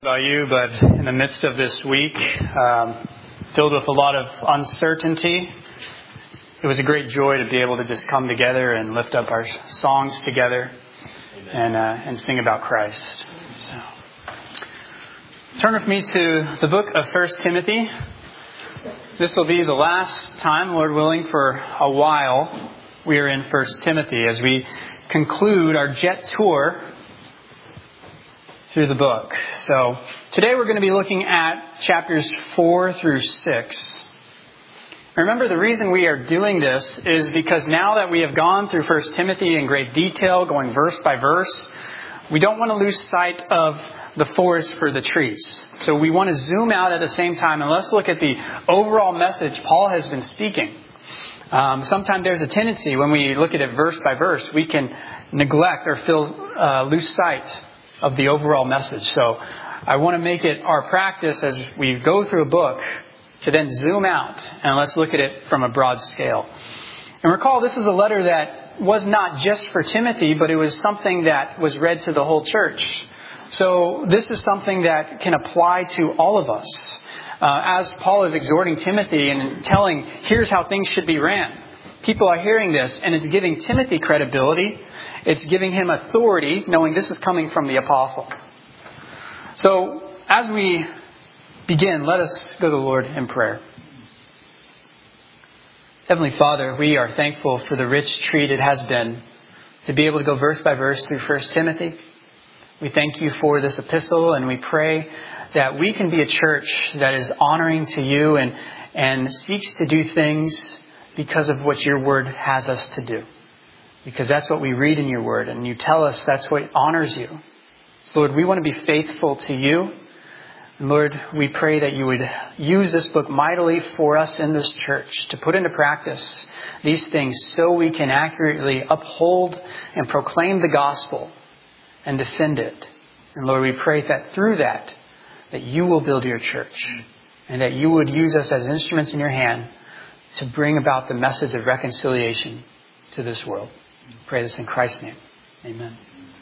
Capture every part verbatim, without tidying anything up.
About you, but in the midst of this week, um, filled with a lot of uncertainty, it was a great joy to be able to just come together and lift up our songs together and uh, and sing about Christ. So, turn with me to the book of First Timothy. This will be the last time, Lord willing, for a while we are in First Timothy as we conclude our jet tour through the book. So today we're going to be looking at chapters four through six. Remember, the reason we are doing this is because now that we have gone through First Timothy in great detail, going verse by verse, we don't want to lose sight of the forest for the trees. So we want to zoom out at the same time and let's look at the overall message Paul has been speaking. Um, sometimes there's a tendency when we look at it verse by verse, we can neglect or feel uh, lose sight of the overall message. So I want to make it our practice as we go through a book to then zoom out and let's look at it from a broad scale. And recall, this is a letter that was not just for Timothy, but it was something that was read to the whole church. So this is something that can apply to all of us. Uh, as Paul is exhorting Timothy and telling, here's how things should be ran. People are hearing this and it's giving Timothy credibility. It's giving him authority, knowing this is coming from the apostle. So, as we begin, let us go to the Lord in prayer. Heavenly Father, we are thankful for the rich treat it has been to be able to go verse by verse through First Timothy. We thank you for this epistle, and we pray that we can be a church that is honoring to you and, and seeks to do things because of what your word has us to do. Because that's what we read in your word, and you tell us that's what honors you. So Lord, we want to be faithful to you. And Lord, we pray that you would use this book mightily for us in this church to put into practice these things so we can accurately uphold and proclaim the gospel and defend it. And Lord, we pray that through that, that you will build your church and that you would use us as instruments in your hand to bring about the message of reconciliation to this world. Pray this in Christ's name. Amen.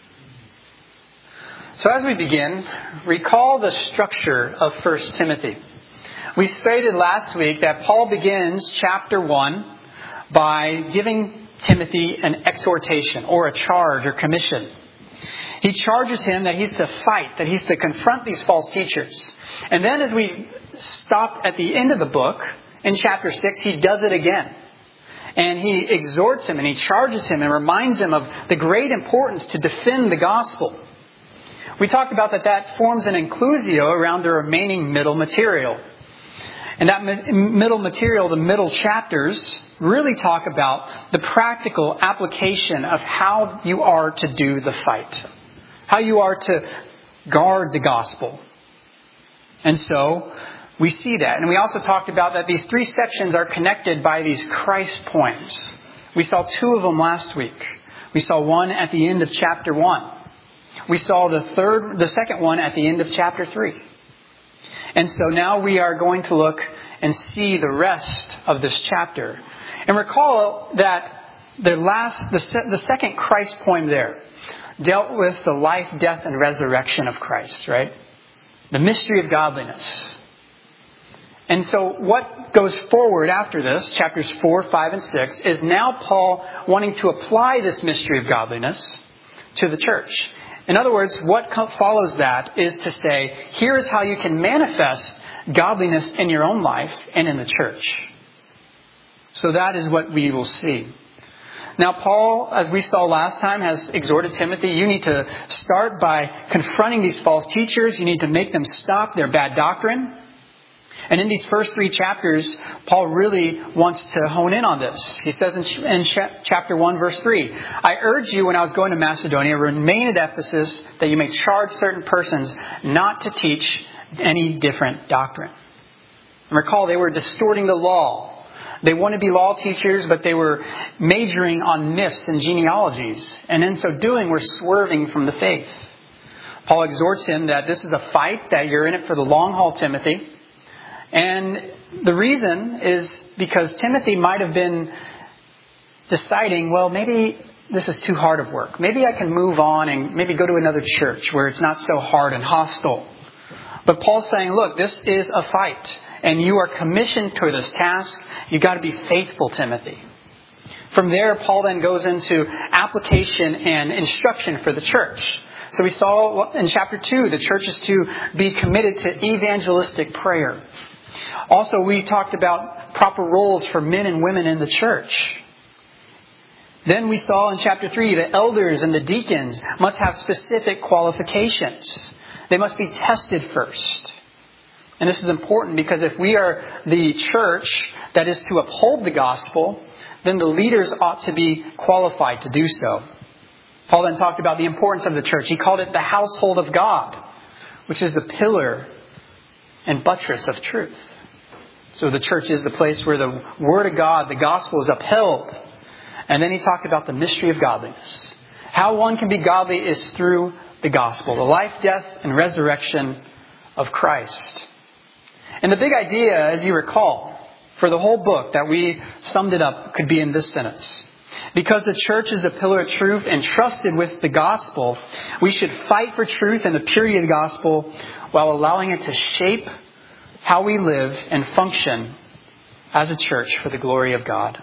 So as we begin, recall the structure of First Timothy. We stated last week that Paul begins chapter one by giving Timothy an exhortation or a charge or commission. He charges him that he's to fight, that he's to confront these false teachers. And then as we stopped at the end of the book, in chapter six, he does it again. And he exhorts him and he charges him and reminds him of the great importance to defend the gospel. We talked about that that forms an inclusio around the remaining middle material. And that middle material, the middle chapters, really talk about the practical application of how you are to do the fight. How you are to guard the gospel. And so we see that. And we also talked about that these three sections are connected by these Christ poems. We saw two of them last week. We saw one at the end of chapter one. We saw the third, the second one at the end of chapter three. And so now we are going to look and see the rest of this chapter. And recall that the last, the, the second Christ poem there dealt with the life, death, and resurrection of Christ, right? The mystery of godliness. And so what goes forward after this, chapters four, five, and six, is now Paul wanting to apply this mystery of godliness to the church. In other words, what follows that is to say, here is how you can manifest godliness in your own life and in the church. So that is what we will see. Now, Paul, as we saw last time, has exhorted Timothy, you need to start by confronting these false teachers. You need to make them stop their bad doctrine. And in these first three chapters, Paul really wants to hone in on this. He says in, in chapter one, verse three, I urge you when I was going to Macedonia, remain at Ephesus, that you may charge certain persons not to teach any different doctrine. And recall, they were distorting the law. They wanted to be law teachers, but they were majoring on myths and genealogies. And in so doing, were swerving from the faith. Paul exhorts him that this is a fight, that you're in it for the long haul, Timothy. And the reason is because Timothy might have been deciding, well, maybe this is too hard of work. Maybe I can move on and maybe go to another church where it's not so hard and hostile. But Paul's saying, look, this is a fight, and you are commissioned to this task. You've got to be faithful, Timothy. From there, Paul then goes into application and instruction for the church. So we saw in chapter two, the church is to be committed to evangelistic prayer. Also, we talked about proper roles for men and women in the church. Then we saw in chapter three, the elders and the deacons must have specific qualifications. They must be tested first. And this is important because if we are the church that is to uphold the gospel, then the leaders ought to be qualified to do so. Paul then talked about the importance of the church. He called it the household of God, which is the pillar and buttress of truth. So the church is the place where the Word of God, the gospel, is upheld. And then he talked about the mystery of godliness. How one can be godly is through the gospel, the life, death, and resurrection of Christ. And the big idea, as you recall, for the whole book that we summed it up could be in this sentence. Because the church is a pillar of truth entrusted with the gospel, we should fight for truth and the purity of the gospel while allowing it to shape how we live and function as a church for the glory of God.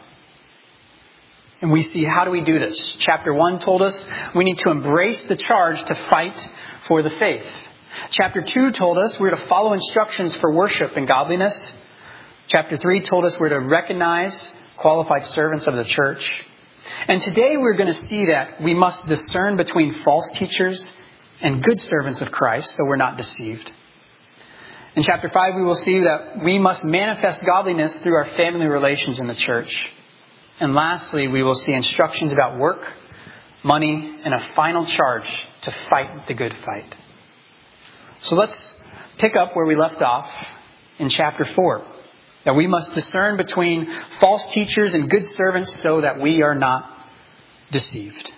And we see, how do we do this? Chapter one told us we need to embrace the charge to fight for the faith. Chapter two told us we're to follow instructions for worship and godliness. Chapter three told us we're to recognize qualified servants of the church. And today we're going to see that we must discern between false teachers and good servants of Christ so we're not deceived. In chapter five we will see that we must manifest godliness through our family relations in the church. And lastly, we will see instructions about work, money, and a final charge to fight the good fight. So let's pick up where we left off in chapter four. That we must discern between false teachers and good servants so that we are not deceived.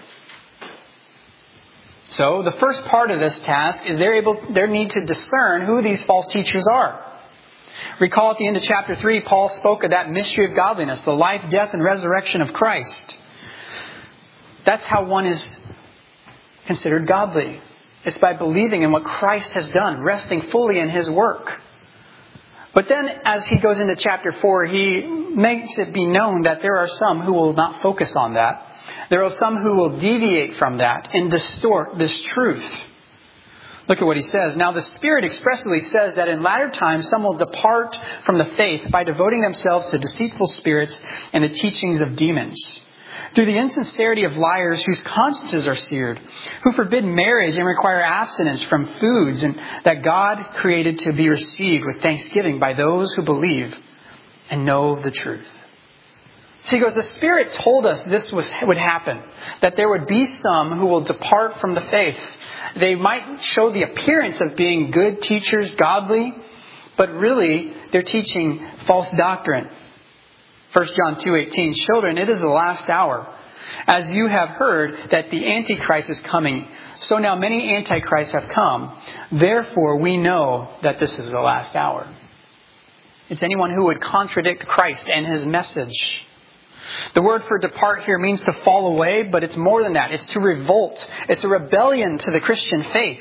So the first part of this task is they're able, their need to discern who these false teachers are. Recall at the end of chapter three, Paul spoke of that mystery of godliness, the life, death, and resurrection of Christ. That's how one is considered godly. It's by believing in what Christ has done, resting fully in His work. But then as he goes into chapter four, he makes it be known that there are some who will not focus on that. There are some who will deviate from that and distort this truth. Look at what he says. Now the Spirit expressly says that in latter times some will depart from the faith by devoting themselves to deceitful spirits and the teachings of demons. Through the insincerity of liars whose consciences are seared, who forbid marriage and require abstinence from foods and that God created to be received with thanksgiving by those who believe and know the truth. So he goes, the Spirit told us this was, would happen, that there would be some who will depart from the faith. They might show the appearance of being good teachers, godly, but really they're teaching false doctrine. First John two eighteen, children, it is the last hour. As you have heard that the Antichrist is coming, so now many Antichrists have come. Therefore, we know that this is the last hour. It's anyone who would contradict Christ and His message. The word for depart here means to fall away, but it's more than that. It's to revolt. It's a rebellion to the Christian faith.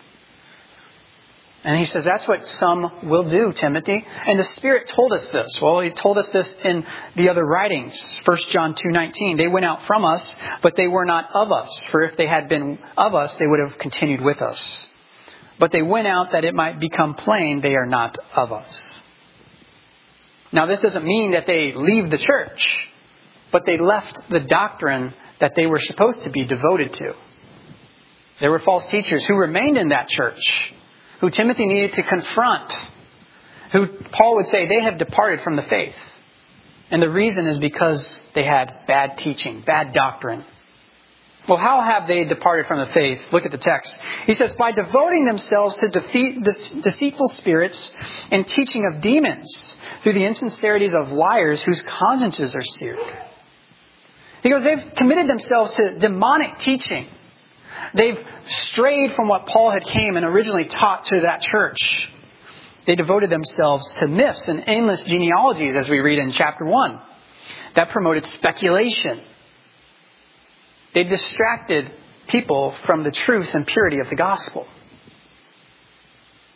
And he says that's what some will do, Timothy. And the Spirit told us this. Well, He told us this in the other writings. First John two nineteen. They went out from us, but they were not of us. For if they had been of us, they would have continued with us. But they went out that it might become plain they are not of us. Now this doesn't mean that they leave the church, but they left the doctrine that they were supposed to be devoted to. There were false teachers who remained in that church, who Timothy needed to confront, who Paul would say they have departed from the faith. And the reason is because they had bad teaching, bad doctrine. Well, how have they departed from the faith? Look at the text. He says, by devoting themselves to defeat, deceitful spirits and teaching of demons through the insincerities of liars whose consciences are seared. He goes, they've committed themselves to demonic teaching. They've strayed from what Paul had came and originally taught to that church. They devoted themselves to myths and aimless genealogies, as we read in chapter one. That promoted speculation. They distracted people from the truth and purity of the gospel.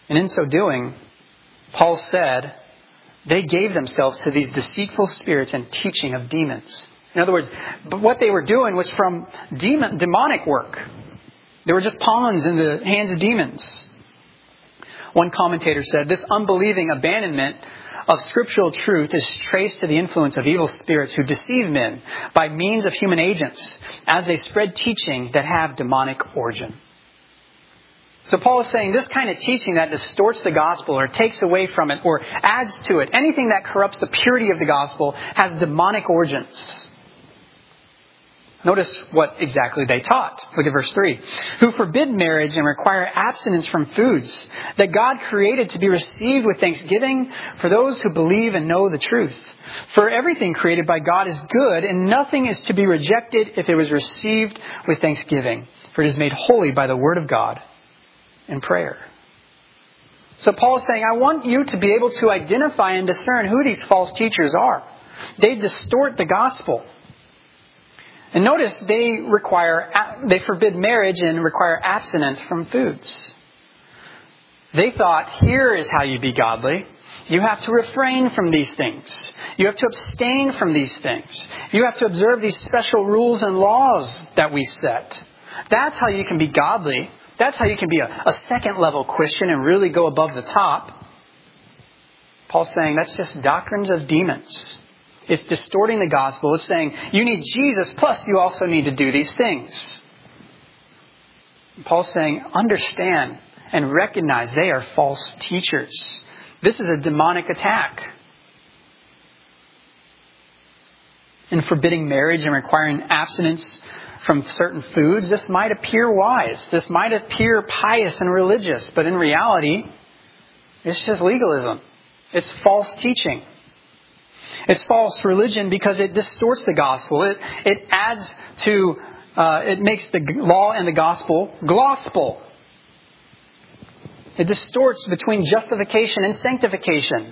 And in so doing, Paul said, they gave themselves to these deceitful spirits and teaching of demons. In other words, what they were doing was from demon, demonic work. They were just pawns in the hands of demons. One commentator said, this unbelieving abandonment of scriptural truth is traced to the influence of evil spirits who deceive men by means of human agents as they spread teaching that have demonic origin. So Paul is saying this kind of teaching that distorts the gospel or takes away from it or adds to it, anything that corrupts the purity of the gospel, has demonic origins. Notice what exactly they taught. Look at verse three. Who forbid marriage and require abstinence from foods that God created to be received with thanksgiving for those who believe and know the truth. For everything created by God is good, and nothing is to be rejected if it was received with thanksgiving. For it is made holy by the word of God and prayer. So Paul is saying, I want you to be able to identify and discern who these false teachers are. They distort the gospel. And notice they require, they forbid marriage and require abstinence from foods. They thought, here is how you be godly. You have to refrain from these things. You have to abstain from these things. You have to observe these special rules and laws that we set. That's how you can be godly. That's how you can be a, a second level Christian and really go above the top. Paul's saying that's just doctrines of demons. It's distorting the gospel. It's saying you need Jesus, plus you also need to do these things. Paul's saying understand and recognize they are false teachers. This is a demonic attack. In forbidding marriage and requiring abstinence from certain foods, this might appear wise. This might appear pious and religious. But in reality, it's just legalism. It's false teaching. It's false religion because it distorts the gospel. It it adds to, uh, it makes the law and the gospel glospel. It distorts between justification and sanctification.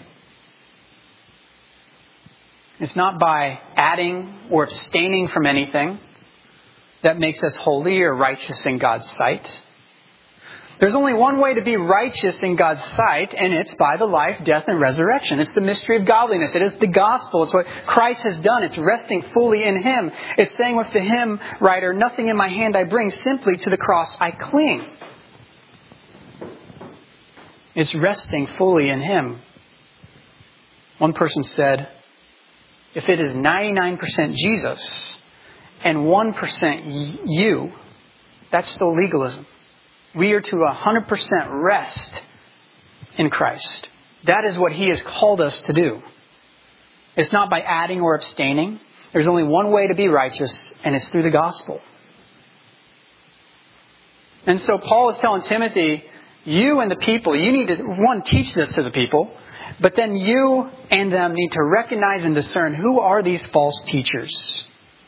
It's not by adding or abstaining from anything that makes us holy or righteous in God's sight. There's only one way to be righteous in God's sight, and it's by the life, death, and resurrection. It's the mystery of godliness. It is the gospel. It's what Christ has done. It's resting fully in Him. It's saying with the hymn writer, nothing in my hand I bring, simply to the cross I cling. It's resting fully in Him. One person said, if it is ninety-nine percent Jesus and one percent you, that's still legalism. We are to one hundred percent rest in Christ. That is what He has called us to do. It's not by adding or abstaining. There's only one way to be righteous, and it's through the gospel. And so Paul is telling Timothy, you and the people, you need to, one, teach this to the people, but then you and them need to recognize and discern who are these false teachers.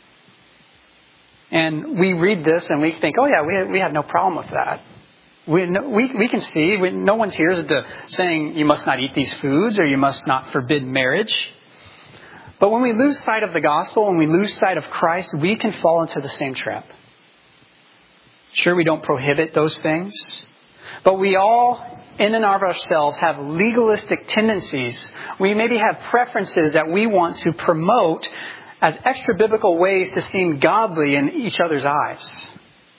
And we read this and we think, oh yeah, we we have no problem with that. We we we can see, we, no one's here is to saying you must not eat these foods or you must not forbid marriage. But when we lose sight of the gospel, when we lose sight of Christ, we can fall into the same trap. Sure, we don't prohibit those things, but we all, in and of ourselves, have legalistic tendencies. We maybe have preferences that we want to promote as extra biblical ways to seem godly in each other's eyes.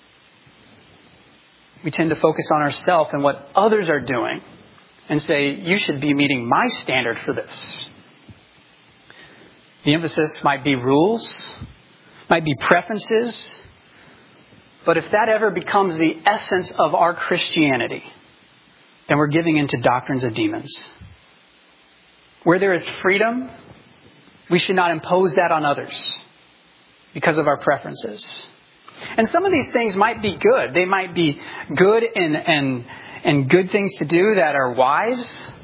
We tend to focus on ourselves and what others are doing and say, you should be meeting my standard for this. The emphasis might be rules, might be preferences, but if that ever becomes the essence of our Christianity, then we're giving into doctrines of demons. Where there is freedom, we should not impose that on others because of our preferences. And some of these things might be good. They might be good and, and, and good things to do that are wise.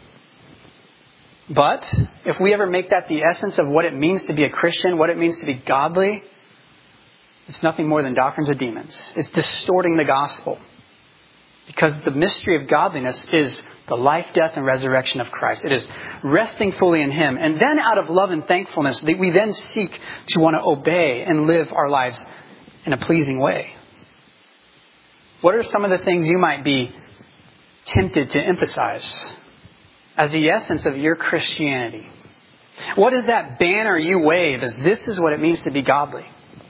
But if we ever make that the essence of what it means to be a Christian, what it means to be godly, it's nothing more than doctrines of demons. It's distorting the gospel. Because the mystery of godliness is the life, death, and resurrection of Christ. It is resting fully in Him. And then out of love and thankfulness, we then seek to want to obey and live our lives in a pleasing way. What are some of the things you might be tempted to emphasize as the essence of your Christianity? What is that banner you wave as this is what it means to be godly?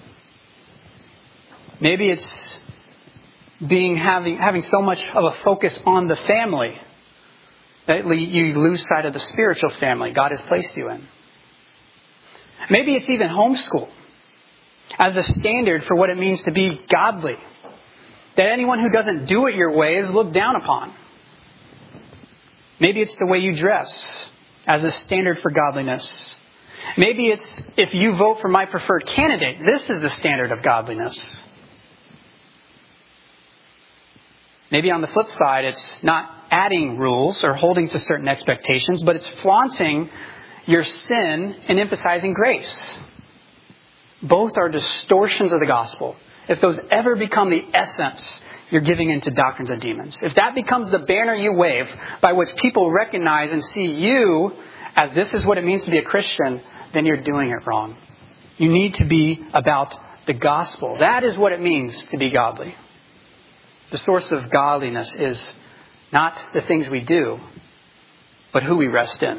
Maybe it's being having having so much of a focus on the family that you lose sight of the spiritual family God has placed you in. Maybe it's even homeschool as a standard for what it means to be godly. That anyone who doesn't do it your way is looked down upon. Maybe it's the way you dress as a standard for godliness. Maybe it's if you vote for my preferred candidate, this is the standard of godliness. Maybe on the flip side, it's not adding rules or holding to certain expectations, but it's flaunting your sin and emphasizing grace. Both are distortions of the gospel. If those ever become the essence, you're giving into doctrines of demons. If that becomes the banner you wave by which people recognize and see you as this is what it means to be a Christian, then you're doing it wrong. You need to be about the gospel. That is what it means to be godly. The source of godliness is not the things we do, but who we rest in.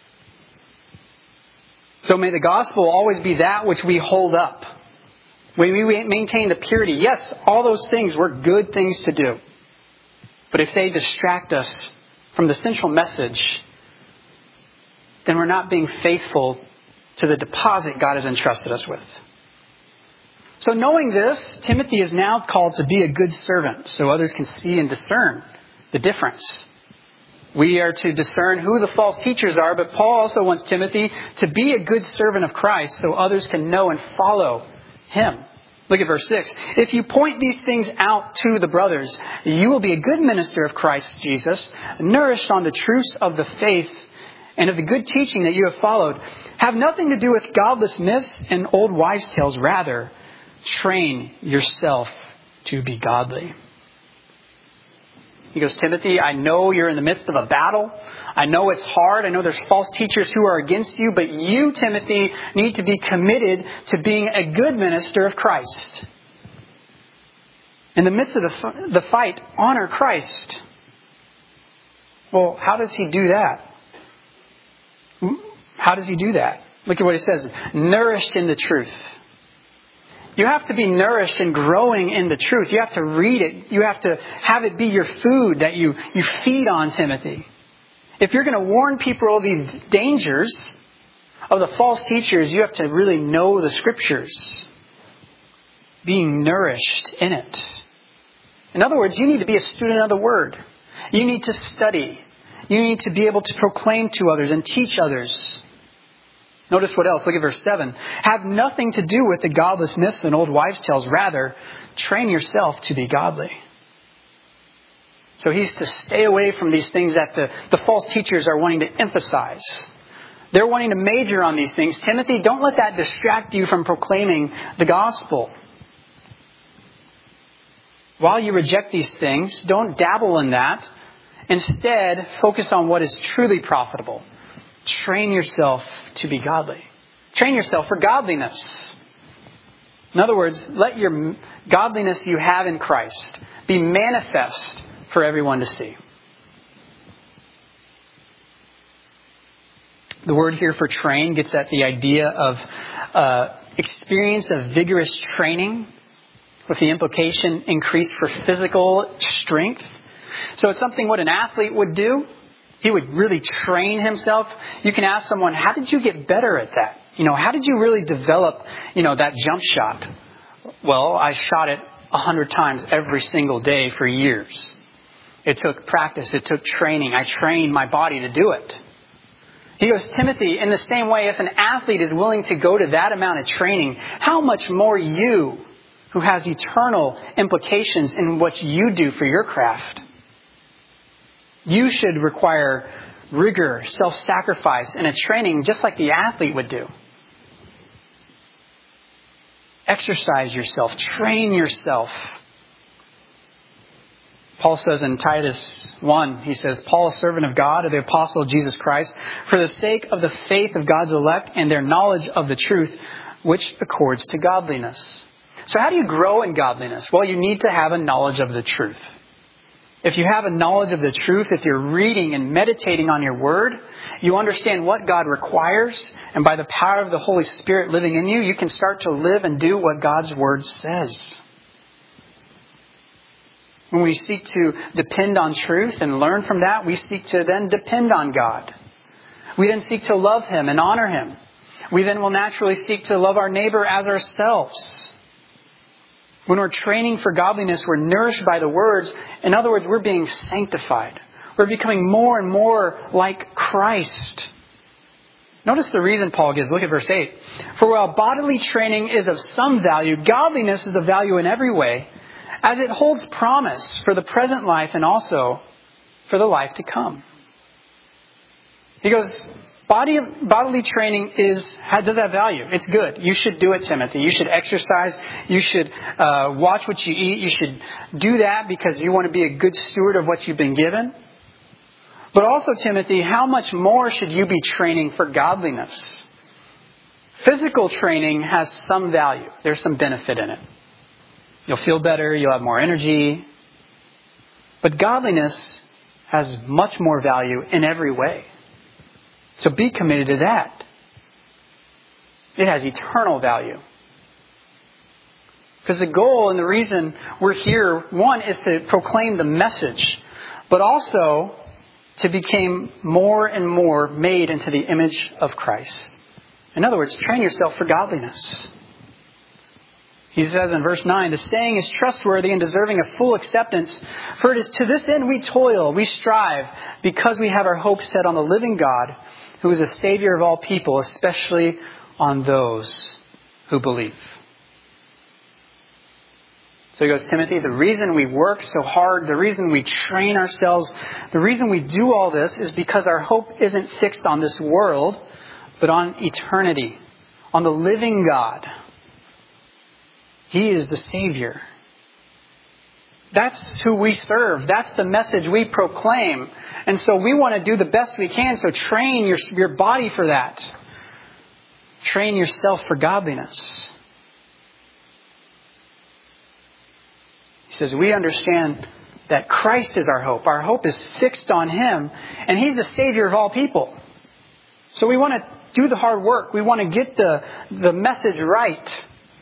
So may the gospel always be that which we hold up. When we maintain the purity, yes, all those things were good things to do. But if they distract us from the central message, then we're not being faithful to the deposit God has entrusted us with. So knowing this, Timothy is now called to be a good servant so others can see and discern the difference. We are to discern who the false teachers are, but Paul also wants Timothy to be a good servant of Christ so others can know and follow him. Look at verse six. If you point these things out to the brothers, you will be a good minister of Christ Jesus, nourished on the truths of the faith and of the good teaching that you have followed. Have nothing to do with godless myths and old wives' tales. Rather, train yourself to be godly. He goes, Timothy, I know you're in the midst of a battle. I know it's hard. I know there's false teachers who are against you. But you, Timothy, need to be committed to being a good minister of Christ. In the midst of the, the fight, honor Christ. Well, how does he do that? How does he do that? Look at what he says. Nourished in the truth. You have to be nourished and growing in the truth. You have to read it. You have to have it be your food that you, you feed on, Timothy. If you're going to warn people of these dangers of the false teachers, you have to really know the Scriptures. Being nourished in it. In other words, you need to be a student of the Word. You need to study. You need to be able to proclaim to others and teach others. Notice what else. Look at verse seven. Have nothing to do with the godless myths and old wives' tales. Rather, train yourself to be godly. So he's to stay away from these things that the, the false teachers are wanting to emphasize. They're wanting to major on these things. Timothy, don't let that distract you from proclaiming the gospel. While you reject these things, don't dabble in that. Instead, focus on what is truly profitable. Train yourself to be godly. Train yourself for godliness. In other words, let your godliness you have in Christ be manifest for everyone to see. The word here for train gets at the idea of uh, experience of vigorous training with the implication increase for physical strength. So it's something what an athlete would do. He would really train himself. You can ask someone, how did you get better at that? You know, how did you really develop, you know, that jump shot? Well, I shot it a hundred times every single day for years. It took practice. It took training. I trained my body to do it. He goes, Timothy, in the same way, if an athlete is willing to go to that amount of training, how much more you, who has eternal implications in what you do for your craft? You should require rigor, self-sacrifice, and a training just like the athlete would do. Exercise yourself. Train yourself. Paul says in Titus one, he says, Paul, a servant of God, of the apostle of Jesus Christ, for the sake of the faith of God's elect and their knowledge of the truth, which accords to godliness. So how do you grow in godliness? Well, you need to have a knowledge of the truth. If you have a knowledge of the truth, if you're reading and meditating on your word, you understand what God requires, and by the power of the Holy Spirit living in you, you can start to live and do what God's word says. When we seek to depend on truth and learn from that, we seek to then depend on God. We then seek to love Him and honor Him. We then will naturally seek to love our neighbor as ourselves. When we're training for godliness, we're nourished by the words. In other words, we're being sanctified. We're becoming more and more like Christ. Notice the reason Paul gives. Look at verse eight. For while bodily training is of some value, godliness is of value in every way, as it holds promise for the present life and also for the life to come. He goes, body, bodily training is does have value. It's good. You should do it, Timothy. You should exercise. You should uh, watch what you eat. You should do that because you want to be a good steward of what you've been given. But also, Timothy, how much more should you be training for godliness? Physical training has some value. There's some benefit in it. You'll feel better. You'll have more energy. But godliness has much more value in every way. So be committed to that. It has eternal value. Because the goal and the reason we're here, one, is to proclaim the message, but also to become more and more made into the image of Christ. In other words, train yourself for godliness. He says in verse nine, the saying is trustworthy and deserving of full acceptance, for it is to this end we toil, we strive, because we have our hope set on the living God, who is a Savior of all people, especially on those who believe. So he goes, Timothy, the reason we work so hard, the reason we train ourselves, the reason we do all this is because our hope isn't fixed on this world, but on eternity, on the living God. He is the Savior. That's who we serve. That's the message we proclaim. And so we want to do the best we can. So train your, your body for that. Train yourself for godliness. He says, we understand that Christ is our hope. Our hope is fixed on Him. And He's the Savior of all people. So we want to do the hard work. We want to get the, the message right.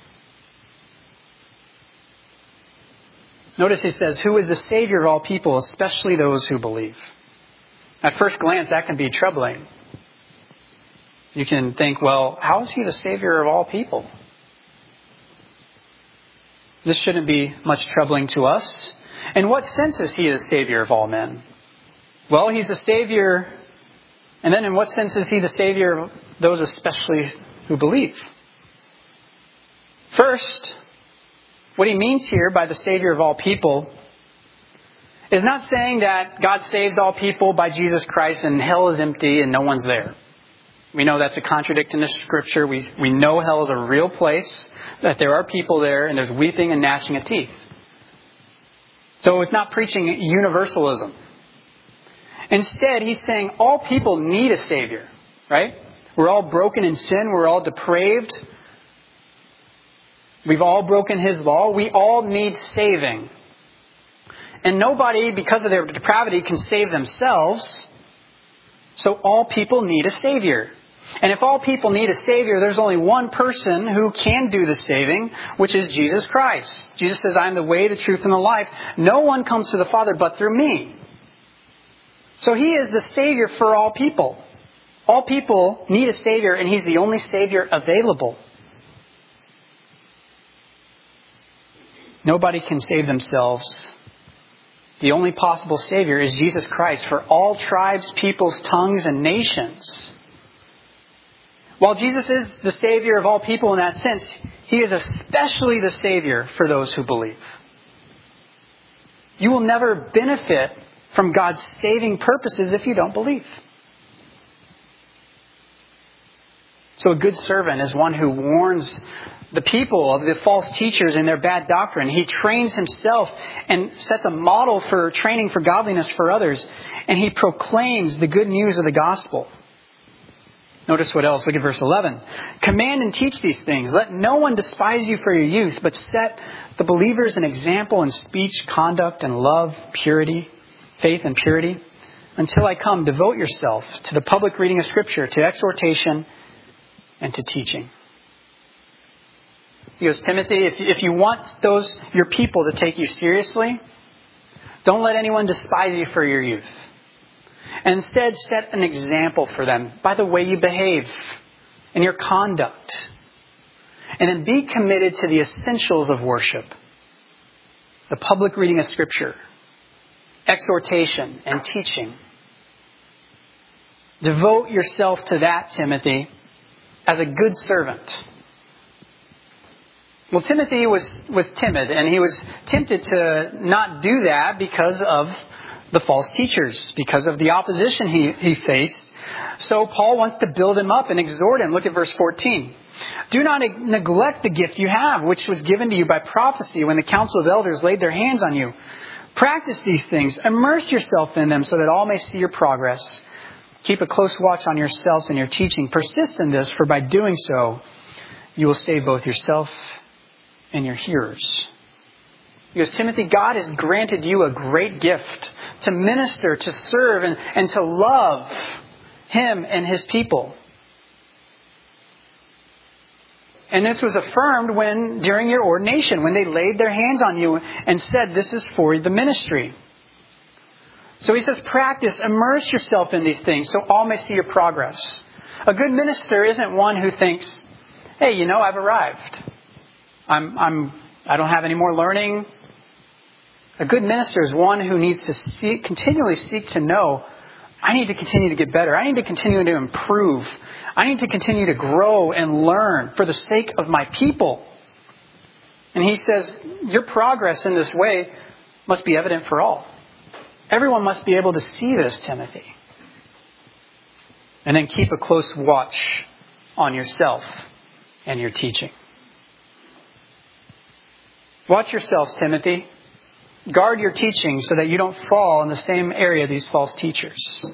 Notice he says, who is the Savior of all people, especially those who believe. At first glance, that can be troubling. You can think, well, how is He the Savior of all people? This shouldn't be much troubling to us. In what sense is He the Savior of all men? Well, He's the Savior. And then in what sense is He the Savior of those especially who believe? First, what he means here by the Savior of all people is not saying that God saves all people by Jesus Christ and hell is empty and no one's there. We know that's a contradiction in Scripture. We, we know hell is a real place, that there are people there and there's weeping and gnashing of teeth. So it's not preaching universalism. Instead, he's saying all people need a Savior, right? We're all broken in sin. We're all depraved. We've all broken His law. We all need saving. And nobody, because of their depravity, can save themselves. So all people need a Savior. And if all people need a Savior, there's only one person who can do the saving, which is Jesus Christ. Jesus says, I am the way, the truth, and the life. No one comes to the Father but through me. So He is the Savior for all people. All people need a Savior, and He's the only Savior available. Nobody can save themselves. The only possible Savior is Jesus Christ for all tribes, peoples, tongues, and nations. While Jesus is the Savior of all people in that sense, He is especially the Savior for those who believe. You will never benefit from God's saving purposes if you don't believe. So a good servant is one who warns the people of the false teachers and their bad doctrine. He trains himself and sets a model for training for godliness for others. And he proclaims the good news of the gospel. Notice what else. Look at verse eleven. Command and teach these things. Let no one despise you for your youth, but set the believers an example in speech, conduct, and love, purity, faith and purity. Until I come, devote yourself to the public reading of Scripture, to exhortation, and to teaching. He goes, Timothy, if, if you want those your people to take you seriously, don't let anyone despise you for your youth. And instead, set an example for them by the way you behave in your conduct. And then be committed to the essentials of worship. The public reading of Scripture, exhortation, and teaching. Devote yourself to that, Timothy, as a good servant. Well, Timothy was, was timid, and he was tempted to not do that because of the false teachers, because of the opposition he, he faced. So Paul wants to build him up and exhort him. Look at verse fourteen. Do not neglect the gift you have, which was given to you by prophecy when the council of elders laid their hands on you. Practice these things. Immerse yourself in them so that all may see your progress. Keep a close watch on yourselves and your teaching. Persist in this, for by doing so, you will save both yourself and your hearers. Because Timothy, God has granted you a great gift to minister, to serve, and, and to love Him and His people. And this was affirmed when, during your ordination, when they laid their hands on you and said, this is for the ministry. So he says, practice, immerse yourself in these things so all may see your progress. A good minister isn't one who thinks, hey, you know, I've arrived. I'm, I'm, I don't have any more learning. A good minister is one who needs to seek, continually seek to know, I need to continue to get better. I need to continue to improve. I need to continue to grow and learn for the sake of my people. And he says, your progress in this way must be evident for all. Everyone must be able to see this, Timothy. And then keep a close watch on yourself and your teaching. Watch yourselves, Timothy. Guard your teaching so that you don't fall in the same area these false teachers.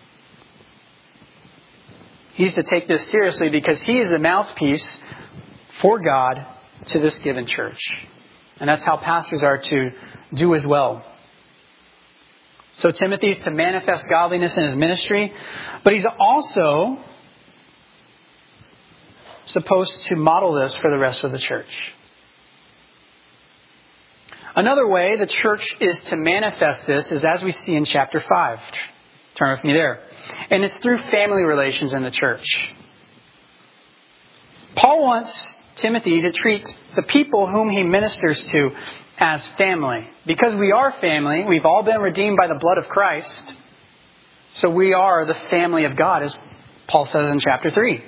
He's to take this seriously because he is the mouthpiece for God to this given church. And that's how pastors are to do as well. So Timothy is to manifest godliness in his ministry, but he's also supposed to model this for the rest of the church. Another way the church is to manifest this is as we see in chapter five. Turn with me there. And it's through family relations in the church. Paul wants Timothy to treat the people whom he ministers to as family. Because we are family, we've all been redeemed by the blood of Christ. So we are the family of God, as Paul says in chapter three.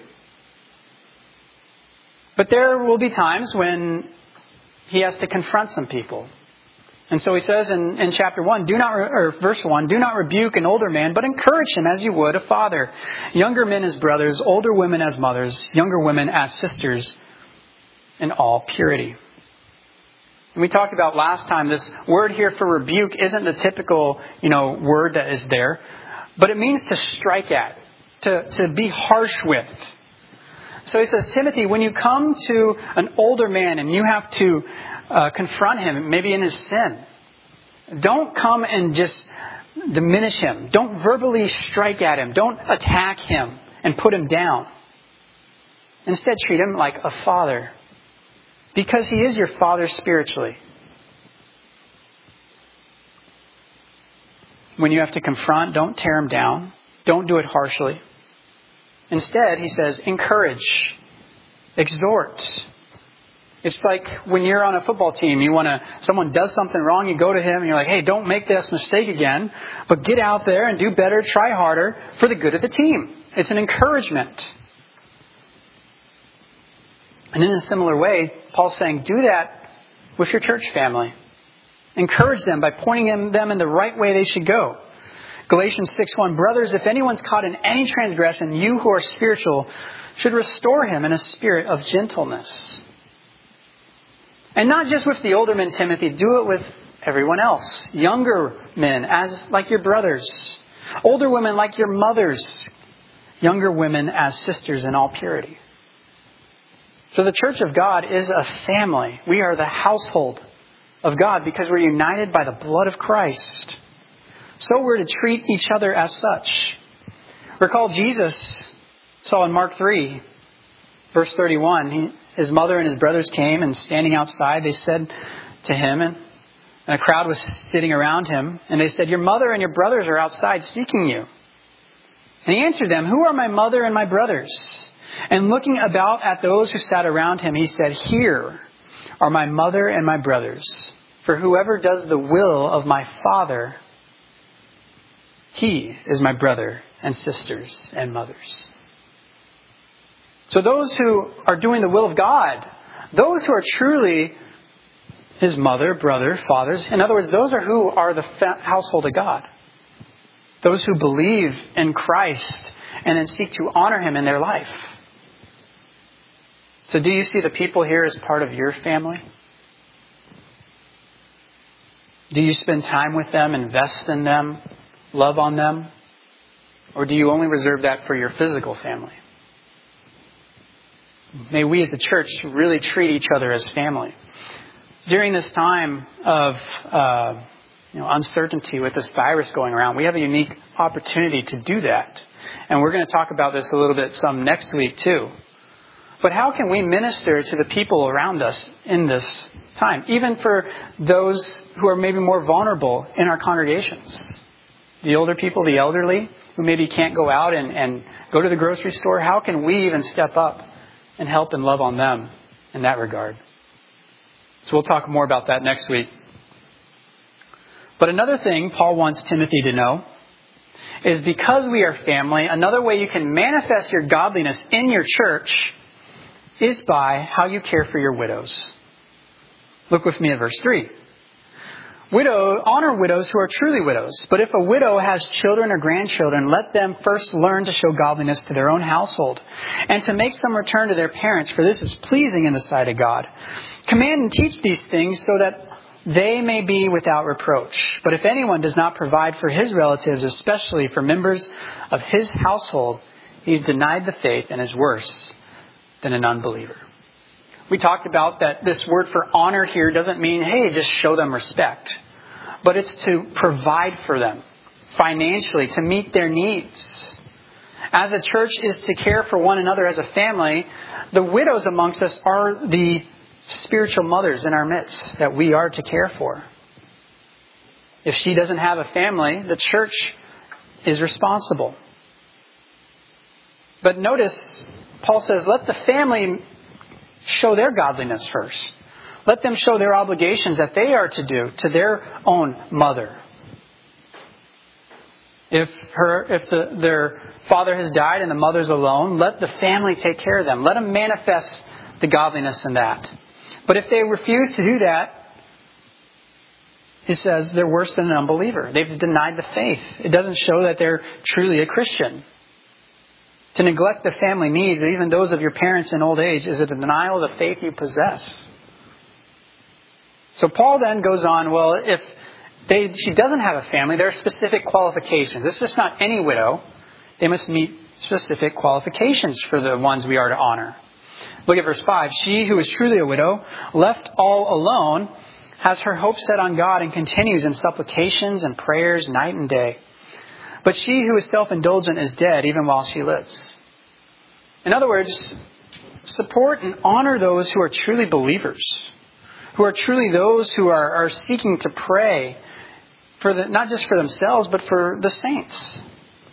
But there will be times when he has to confront some people. And so he says in, in chapter one, do not, or verse one, do not rebuke an older man, but encourage him as you would a father. Younger men as brothers, older women as mothers, younger women as sisters, in all purity. And we talked about last time, this word here for rebuke isn't the typical, you know, word that is there, but it means to strike at, to, to be harsh with. So he says, Timothy, when you come to an older man and you have to uh, confront him, maybe in his sin, don't come and just diminish him. Don't verbally strike at him. Don't attack him and put him down. Instead, treat him like a father, because he is your father spiritually. When you have to confront, don't tear him down. Don't do it harshly. Instead, he says, encourage, exhort. It's like when you're on a football team, you want to, someone does something wrong, you go to him and you're like, hey, don't make this mistake again, but get out there and do better, try harder for the good of the team. It's an encouragement. And in a similar way, Paul's saying, do that with your church family. Encourage them by pointing them in the right way they should go. Galatians six one, brothers, if anyone's caught in any transgression, you who are spiritual should restore him in a spirit of gentleness. And not just with the older men, Timothy, do it with everyone else. Younger men as like your brothers. Older women like your mothers. younger women as sisters in all purity. So the church of God is a family. We are the household of God because we're united by the blood of Christ. So we're to treat each other as such. Recall Jesus saw in Mark three, verse thirty-one, he, his mother and his brothers came, and standing outside, they said to him, and, and a crowd was sitting around him, and they said, "Your mother and your brothers are outside seeking you." And he answered them, "Who are my mother and my brothers?" And looking about at those who sat around him, he said, "Here are my mother and my brothers. For whoever does the will of my Father, he is my brother and sisters and mothers." So those who are doing the will of God, those who are truly his mother, brother, fathers, in other words, those are who are the household of God. Those who believe in Christ and then seek to honor him in their life. So do you see the people here as part of your family? Do you spend time with them, invest in them, love on them? Or do you only reserve that for your physical family? May we as a church really treat each other as family. During this time of uh, you know, uncertainty with this virus going around, we have a unique opportunity to do that. And we're going to talk about this a little bit some next week too. But how can we minister to the people around us in this time? Even for those who are maybe more vulnerable in our congregations. The older people, the elderly, who maybe can't go out and, and go to the grocery store. How can we even step up and help and love on them in that regard? So we'll talk more about that next week. But another thing Paul wants Timothy to know is because we are family, another way you can manifest your godliness in your church is by how you care for your widows. Look with me at verse three. Widow, honor widows who are truly widows. But if a widow has children or grandchildren, let them first learn to show godliness to their own household and to make some return to their parents, for this is pleasing in the sight of God. Command and teach these things so that they may be without reproach. But if anyone does not provide for his relatives, especially for members of his household, he's denied the faith and is worse than an unbeliever. We talked about that this word for honor here doesn't mean, hey, just show them respect. But it's to provide for them financially, to meet their needs. As a church is to care for one another as a family, the widows amongst us are the spiritual mothers in our midst that we are to care for. If she doesn't have a family, the church is responsible. But notice, Paul says, let the family show their godliness first. Let them show their obligations that they are to do to their own mother. If her, if the, their father has died and the mother's alone, let the family take care of them. Let them manifest the godliness in that. But if they refuse to do that, he says they're worse than an unbeliever. They've denied the faith. It doesn't show that they're truly a Christian. To neglect the family needs, even those of your parents in old age, is a denial of the faith you possess. So Paul then goes on, well, if they, she doesn't have a family, there are specific qualifications. This is just not any widow. They must meet specific qualifications for the ones we are to honor. Look at verse five. She who is truly a widow, left all alone, has her hope set on God and continues in supplications and prayers night and day. But she who is self-indulgent is dead even while she lives. In other words, support and honor those who are truly believers, who are truly those who are, are seeking to pray for the, not just for themselves, but for the saints.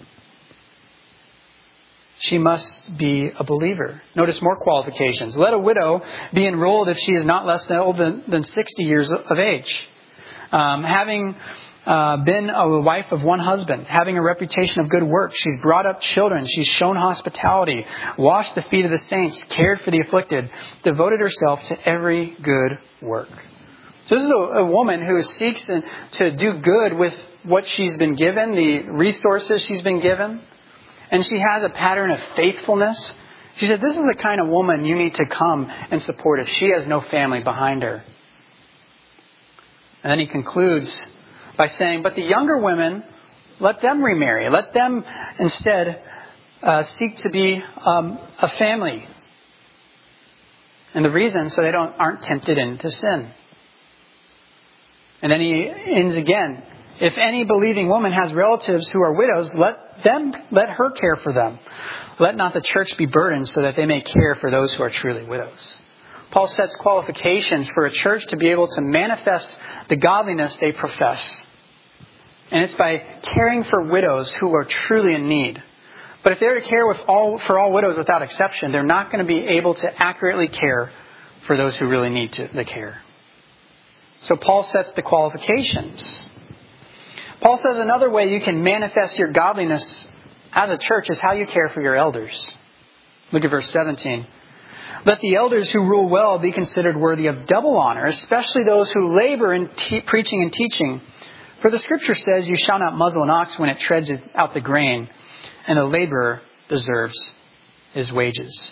She must be a believer. Notice more qualifications. Let a widow be enrolled if she is not less than old than, than sixty years of age. Um, having uh, been a wife of one husband, having a reputation of good work. She's brought up children. She's shown hospitality, washed the feet of the saints, cared for the afflicted, devoted herself to every good work. So this is a, a woman who seeks to do good with what she's been given, the resources she's been given. And she has a pattern of faithfulness. She said, this is the kind of woman you need to come and support if she has no family behind her. And then he concludes by saying, but the younger women, let them remarry. Let them instead uh, seek to be um, a family. And the reason, so they don't aren't tempted into sin. And then he ends again. If any believing woman has relatives who are widows, let them, let her care for them. Let not the church be burdened so that they may care for those who are truly widows. Paul sets qualifications for a church to be able to manifest the godliness they profess. And it's by caring for widows who are truly in need. But if they're to care with all, for all widows without exception, they're not going to be able to accurately care for those who really need to, the care. So Paul sets the qualifications. Paul says another way you can manifest your godliness as a church is how you care for your elders. Look at verse seventeen. Let the elders who rule well be considered worthy of double honor, especially those who labor in te- preaching and teaching. For the scripture says, you shall not muzzle an ox when it treads out the grain, and the laborer deserves his wages.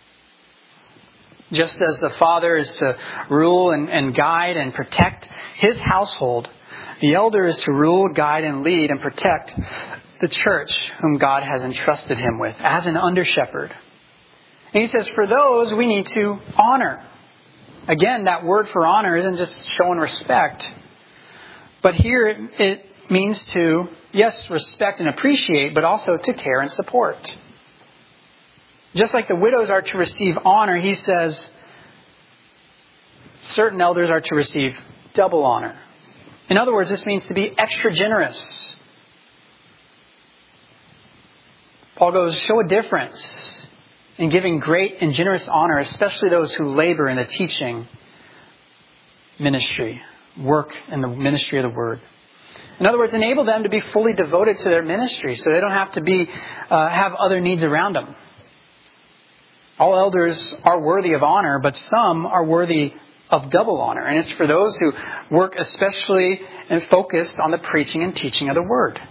Just as the father is to rule and, and guide and protect his household, the elder is to rule, guide, and lead and protect the church whom God has entrusted him with as an under-shepherd. And he says, for those we need to honor. Again, that word for honor isn't just showing respect. But here it, it means to, yes, respect and appreciate, but also to care and support. Just like the widows are to receive honor, he says certain elders are to receive double honor. In other words, this means to be extra generous. Paul goes, show a difference in giving great and generous honor, especially those who labor in the teaching ministry, work in the ministry of the word. In other words, enable them to be fully devoted to their ministry so they don't have to be uh, have other needs around them. All elders are worthy of honor, but some are worthy of double honor. And it's for those who work especially and focused on the preaching and teaching of the word.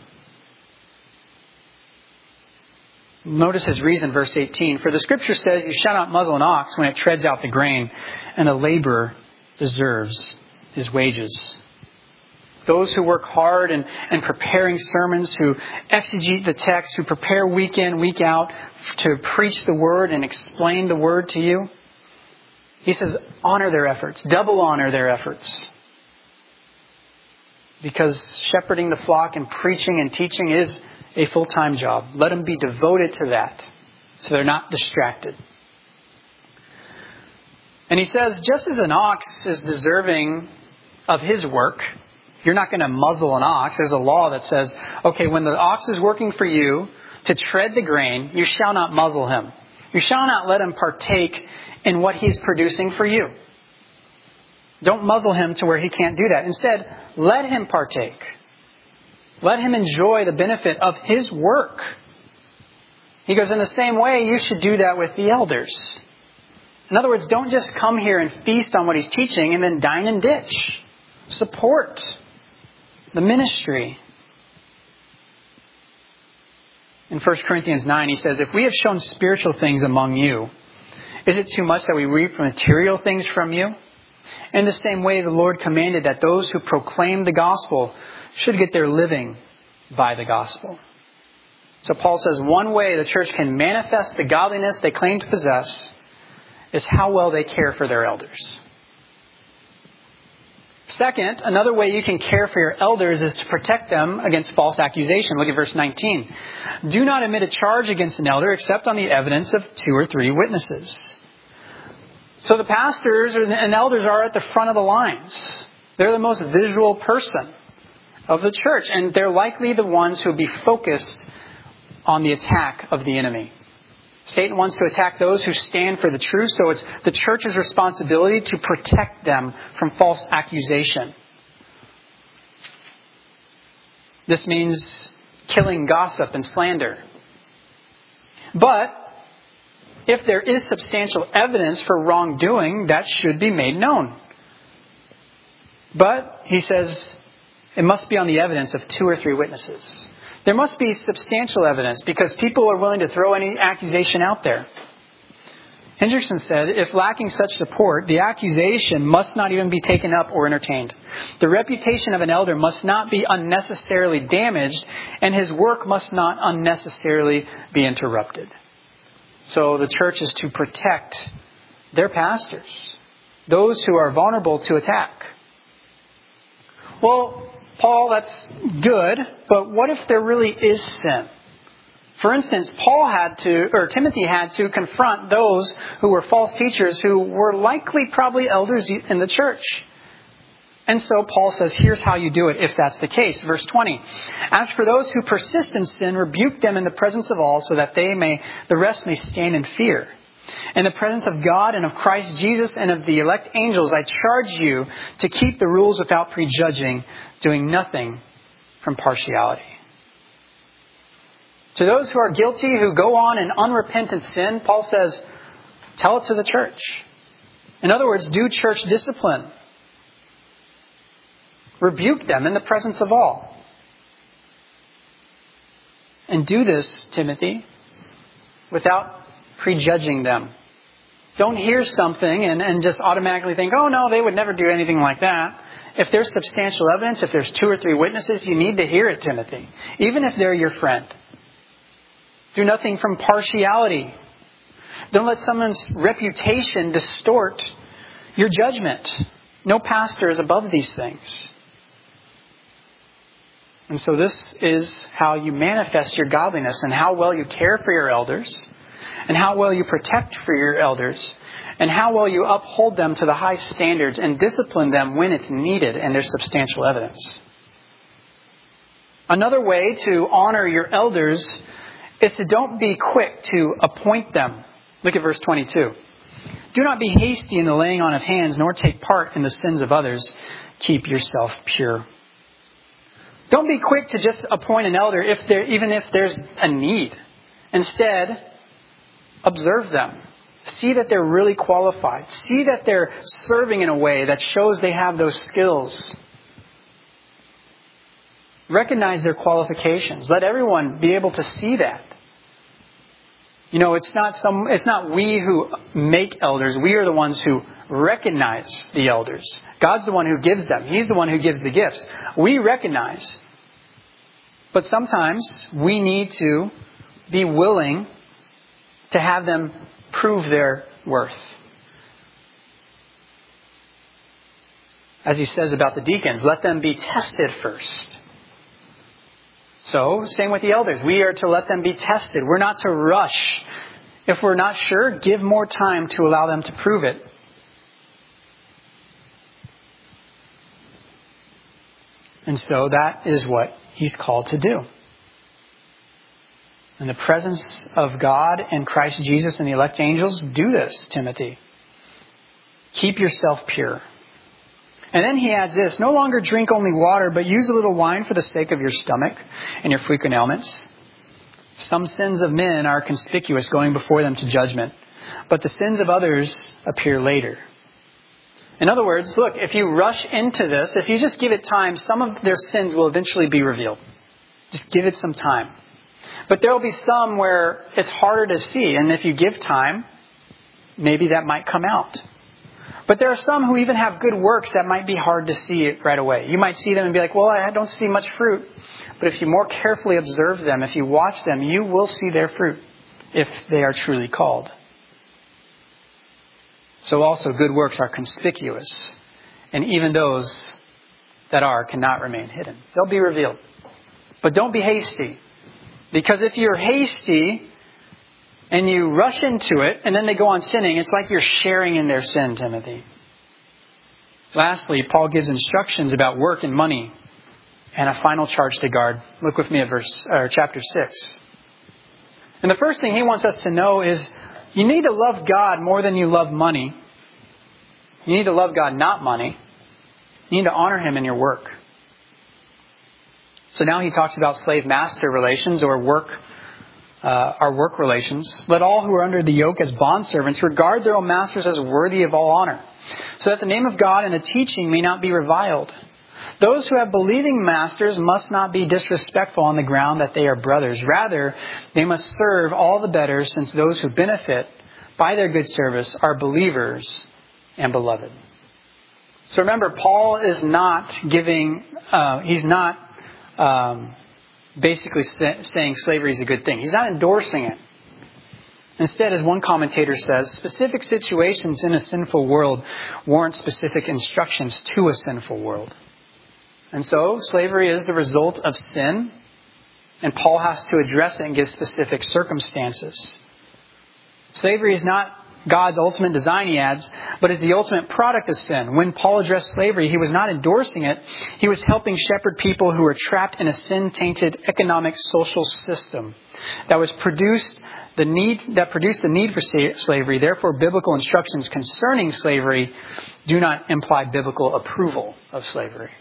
Notice his reason, verse eighteen. For the scripture says, you shall not muzzle an ox when it treads out the grain, and a laborer deserves his wages. Those who work hard in, in preparing sermons, who exegete the text, who prepare week in, week out to preach the word and explain the word to you. He says, honor their efforts, double honor their efforts. Because shepherding the flock and preaching and teaching is a full-time job. Let them be devoted to that so they're not distracted. And he says, just as an ox is deserving of his work, you're not going to muzzle an ox. There's a law that says, okay, when the ox is working for you to tread the grain, you shall not muzzle him. You shall not let him partake in what he's producing for you. Don't muzzle him to where he can't do that. Instead, let him partake. Let him enjoy the benefit of his work. He goes, in the same way, you should do that with the elders. In other words, don't just come here and feast on what he's teaching and then dine and ditch. Support the ministry. In First Corinthians nine, he says, if we have shown spiritual things among you, is it too much that we reap material things from you? In the same way, the Lord commanded that those who proclaim the gospel should get their living by the gospel. So Paul says one way the church can manifest the godliness they claim to possess is how well they care for their elders. Second, another way you can care for your elders is to protect them against false accusation. Look at verse nineteen. Do not admit a charge against an elder except on the evidence of two or three witnesses. So the pastors and elders are at the front of the lines. They're the most visual person of the church, and they're likely the ones who will be focused on the attack of the enemy. Satan wants to attack those who stand for the truth, so it's the church's responsibility to protect them from false accusation. This means killing gossip and slander. But if there is substantial evidence for wrongdoing, that should be made known. But, he says, it must be on the evidence of two or three witnesses. There must be substantial evidence because people are willing to throw any accusation out there. Hendrickson said, if lacking such support, the accusation must not even be taken up or entertained. The reputation of an elder must not be unnecessarily damaged, and his work must not unnecessarily be interrupted. So the church is to protect their pastors, those who are vulnerable to attack. Well, Paul, that's good, but what if there really is sin? For instance, Paul had to, or Timothy had to confront those who were false teachers who were likely probably elders in the church. And so Paul says, here's how you do it if that's the case. Verse twenty. As for those who persist in sin, rebuke them in the presence of all so that they may, the rest may stand in fear. In the presence of God and of Christ Jesus and of the elect angels, I charge you to keep the rules without prejudging, doing nothing from partiality. To those who are guilty, who go on in unrepentant sin, Paul says, tell it to the church. In other words, do church discipline. Rebuke them in the presence of all. And do this, Timothy, without prejudging them. Don't hear something and, and just automatically think, oh no, they would never do anything like that. If there's substantial evidence, if there's two or three witnesses, you need to hear it, Timothy. Even if they're your friend. Do nothing from partiality. Don't let someone's reputation distort your judgment. No pastor is above these things. And so this is how you manifest your godliness and how well you care for your elders and how well you protect for your elders and how well you uphold them to the high standards and discipline them when it's needed and there's substantial evidence. Another way to honor your elders is to don't be quick to appoint them. Look at verse twenty-two. Do not be hasty in the laying on of hands, nor take part in the sins of others. Keep yourself pure. Don't be quick to just appoint an elder if there, even if there's a need. Instead, observe them. See that they're really qualified. See that they're serving in a way that shows they have those skills. Recognize their qualifications. Let everyone be able to see that. You know, it's not some, it's not we who make elders. We are the ones who recognize the elders. God's the one who gives them. He's the one who gives the gifts. We recognize. But sometimes we need to be willing to have them prove their worth. As he says about the deacons, let them be tested first. So, same with the elders. We are to let them be tested. We're not to rush. If we're not sure, give more time to allow them to prove it. And so that is what he's called to do. In the presence of God and Christ Jesus and the elect angels, do this, Timothy. Keep yourself pure. And then he adds this, no longer drink only water, but use a little wine for the sake of your stomach and your frequent ailments. Some sins of men are conspicuous going before them to judgment, but the sins of others appear later. In other words, look, if you rush into this, if you just give it time, some of their sins will eventually be revealed. Just give it some time. But there will be some where it's harder to see, and if you give time, maybe that might come out. But there are some who even have good works that might be hard to see it right away. You might see them and be like, well, I don't see much fruit. But if you more carefully observe them, if you watch them, you will see their fruit if they are truly called. So also good works are conspicuous. And even those that are cannot remain hidden. They'll be revealed. But don't be hasty. Because if you're hasty and you rush into it, and then they go on sinning, it's like you're sharing in their sin, Timothy. Lastly, Paul gives instructions about work and money, and a final charge to guard. Look with me at verse or chapter six. And the first thing he wants us to know is you need to love God more than you love money. You need to love God, not money. You need to honor Him in your work. So now he talks about slave-master relations or work. Uh, our work relations. Let all who are under the yoke as bondservants regard their own masters as worthy of all honor, so that the name of God and the teaching may not be reviled. Those who have believing masters must not be disrespectful on the ground that they are brothers. Rather, they must serve all the better, since those who benefit by their good service are believers and beloved. So remember, Paul is not giving, uh, he's not um, basically saying slavery is a good thing. He's not endorsing it. Instead, as one commentator says, specific situations in a sinful world warrant specific instructions to a sinful world. And so, slavery is the result of sin, and Paul has to address it and give specific circumstances. Slavery is not God's ultimate design, he adds, but is the ultimate product of sin. When Paul addressed slavery, he was not endorsing it. He was helping shepherd people who were trapped in a sin-tainted economic social system that was produced the need that produced the need for slavery. Therefore, biblical instructions concerning slavery do not imply biblical approval of slavery.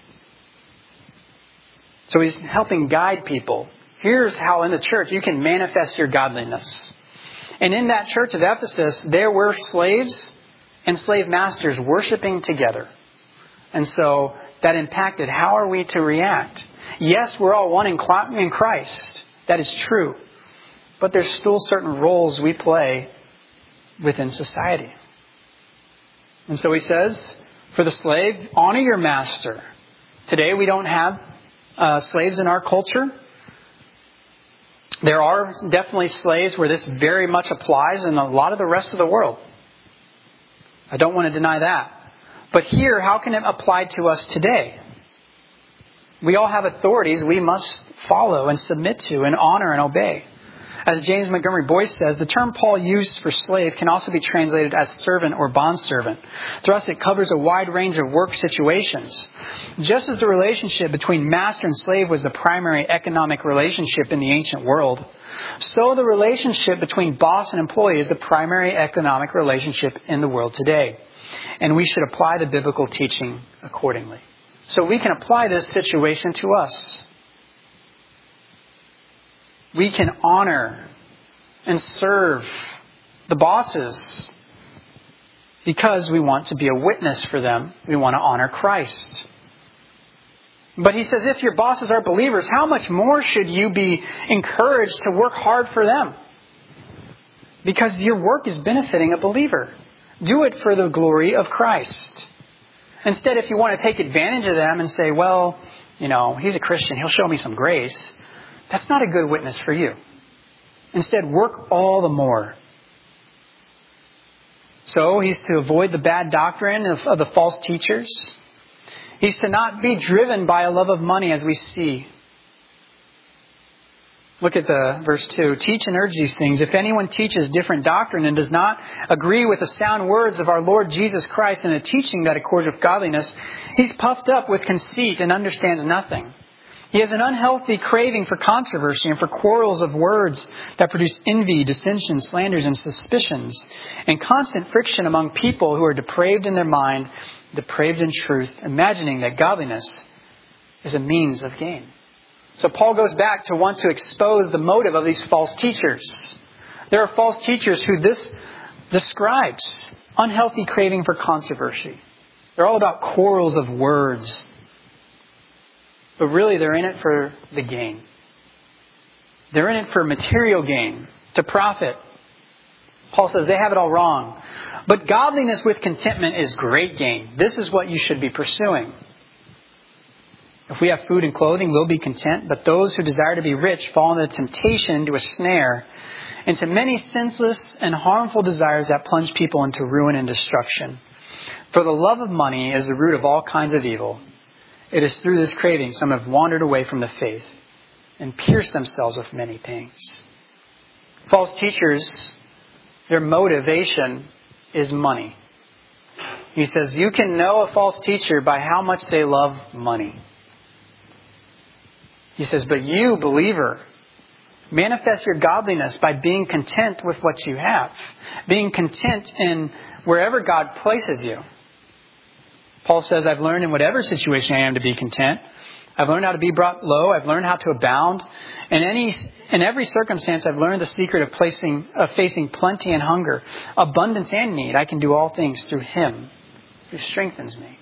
So he's helping guide people. Here's how in the church you can manifest your godliness. And in that church of Ephesus, there were slaves and slave masters worshiping together. And so that impacted how are we to react. Yes, we're all one in Christ. That is true. But there's still certain roles we play within society. And so he says, for the slave, honor your master. Today we don't have uh, slaves in our culture. There are definitely slaves where this very much applies in a lot of the rest of the world. I don't want to deny that. But here, how can it apply to us today? We all have authorities we must follow and submit to and honor and obey. As James Montgomery Boyce says, the term Paul used for slave can also be translated as servant or bondservant. Thus, it covers a wide range of work situations. Just as the relationship between master and slave was the primary economic relationship in the ancient world, so the relationship between boss and employee is the primary economic relationship in the world today. And we should apply the biblical teaching accordingly. So we can apply this situation to us. We can honor and serve the bosses because we want to be a witness for them. We want to honor Christ. But he says, if your bosses are believers, how much more should you be encouraged to work hard for them? Because your work is benefiting a believer. Do it for the glory of Christ. Instead, if you want to take advantage of them and say, well, you know, he's a Christian, he'll show me some grace. That's not a good witness for you. Instead, work all the more. So he's to avoid the bad doctrine of, of the false teachers. He's to not be driven by a love of money, as we see. Look at the verse two. Teach and urge these things. If anyone teaches different doctrine and does not agree with the sound words of our Lord Jesus Christ and a teaching that accords with godliness, he's puffed up with conceit and understands nothing. He has an unhealthy craving for controversy and for quarrels of words that produce envy, dissension, slanders, and suspicions, and constant friction among people who are depraved in their mind, depraved in truth, imagining that godliness is a means of gain. So Paul goes back to want to expose the motive of these false teachers. There are false teachers who this describes unhealthy craving for controversy. They're all about quarrels of words. But really, they're in it for the gain. They're in it for material gain, to profit. Paul says they have it all wrong. But godliness with contentment is great gain. This is what you should be pursuing. If we have food and clothing, we'll be content. But those who desire to be rich fall into temptation, into a snare, into many senseless and harmful desires that plunge people into ruin and destruction. For the love of money is the root of all kinds of evil. It is through this craving some have wandered away from the faith and pierced themselves with many pangs. False teachers, their motivation is money. He says, you can know a false teacher by how much they love money. He says, but you, believer, manifest your godliness by being content with what you have. Being content in wherever God places you. Paul says, I've learned in whatever situation I am to be content. I've learned how to be brought low. I've learned how to abound. In any, in every circumstance, I've learned the secret of placing, of facing plenty and hunger, abundance and need. I can do all things through Him who strengthens me.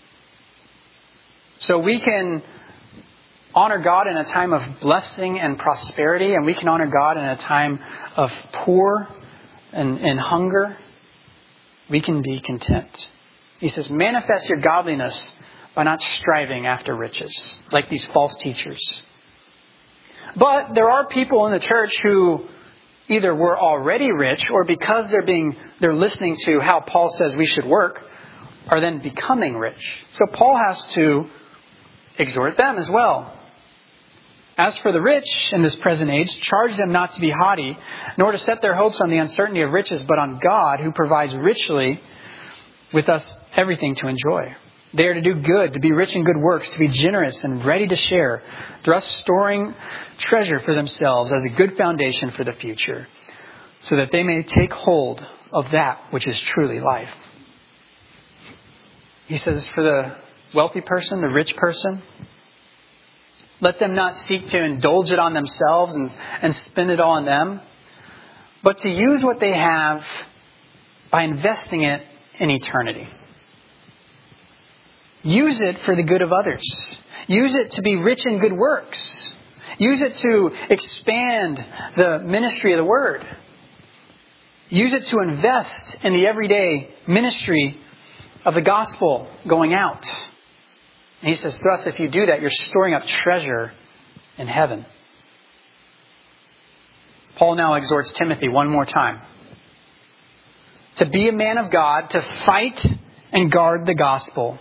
So we can honor God in a time of blessing and prosperity, and we can honor God in a time of poor uh, and, and hunger, we can be content. He says, manifest your godliness by not striving after riches, like these false teachers. But there are people in the church who either were already rich, or because they're being they're listening to how Paul says we should work, are then becoming rich. So Paul has to exhort them as well. As for the rich in this present age, charge them not to be haughty, nor to set their hopes on the uncertainty of riches, but on God, who provides richly with us everything to enjoy. They are to do good, to be rich in good works, to be generous and ready to share, thus storing treasure for themselves as a good foundation for the future, so that they may take hold of that which is truly life. He says, for the wealthy person, the rich person, let them not seek to indulge it on themselves and, and spend it all on them, but to use what they have by investing it in eternity. Use it for the good of others. Use it to be rich in good works. Use it to expand the ministry of the Word. Use it to invest in the everyday ministry of the gospel going out. And he says, thus, if you do that, you're storing up treasure in heaven. Paul now exhorts Timothy one more time to be a man of God, to fight and guard the gospel.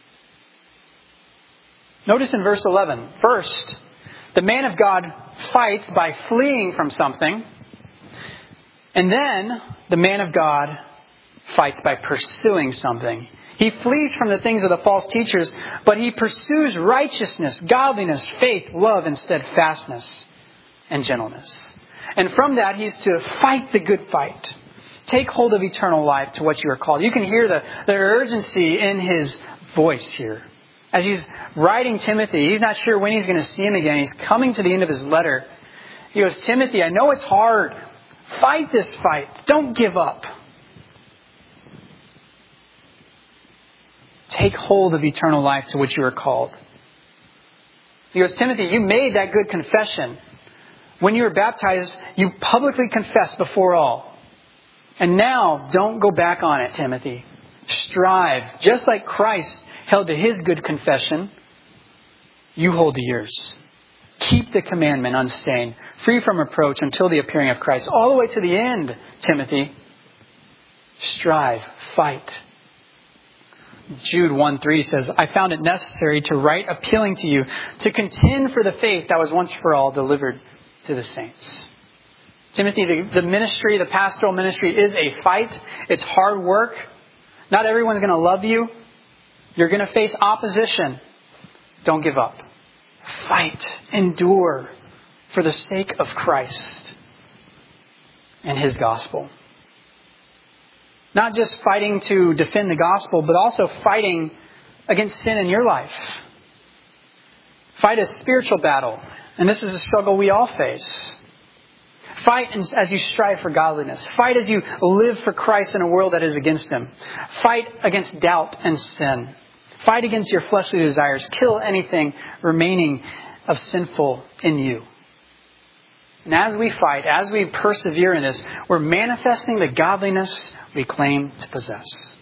Notice in verse eleven, first, the man of God fights by fleeing from something. And then the man of God fights by pursuing something. He flees from the things of the false teachers, but he pursues righteousness, godliness, faith, love, and steadfastness, and gentleness. And from that, he's to fight the good fight. Take hold of eternal life to what you are called. You can hear the, the urgency in his voice here. As he's writing Timothy, he's not sure when he's going to see him again. He's coming to the end of his letter. He goes, Timothy, I know it's hard. Fight this fight. Don't give up. Take hold of eternal life to which you are called. He goes, Timothy, you made that good confession. When you were baptized, you publicly confessed before all. And now, don't go back on it, Timothy. Strive, just like Christ held to his good confession, you hold to yours. Keep the commandment unstained, free from reproach until the appearing of Christ. All the way to the end, Timothy. Strive, fight. Jude one three says, I found it necessary to write appealing to you to contend for the faith that was once for all delivered to the saints. Timothy, the, the ministry, the pastoral ministry is a fight. It's hard work. Not everyone's going to love you. You're going to face opposition. Don't give up. Fight. Endure for the sake of Christ and his gospel. Not just fighting to defend the gospel, but also fighting against sin in your life. Fight a spiritual battle. And this is a struggle we all face. Fight as you strive for godliness. Fight as you live for Christ in a world that is against him. Fight against doubt and sin. Fight against your fleshly desires. Kill anything remaining of sinful in you. And as we fight, as we persevere in this, we're manifesting the godliness we claim to possess.